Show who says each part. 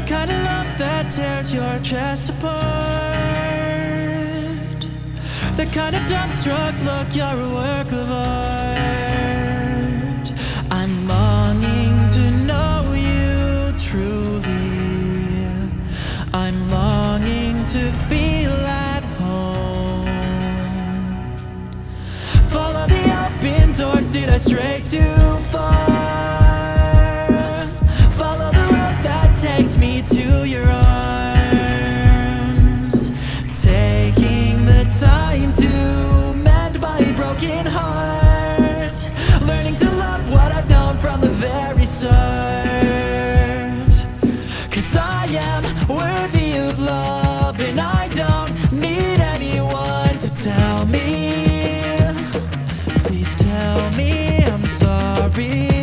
Speaker 1: kind of love that tears your chest apart. The kind of dumbstruck look, you're a work of art. I'm longing to know you truly. I'm longing to feel at home. Follow the open doors, did I stray too far? Follow the road that takes me to your arms. Taking the time to mend my broken heart. Learning to love what I've known from the very start. 'Cause I am worthy of love, and I don't need anyone to tell me. Please tell me I'm sorry.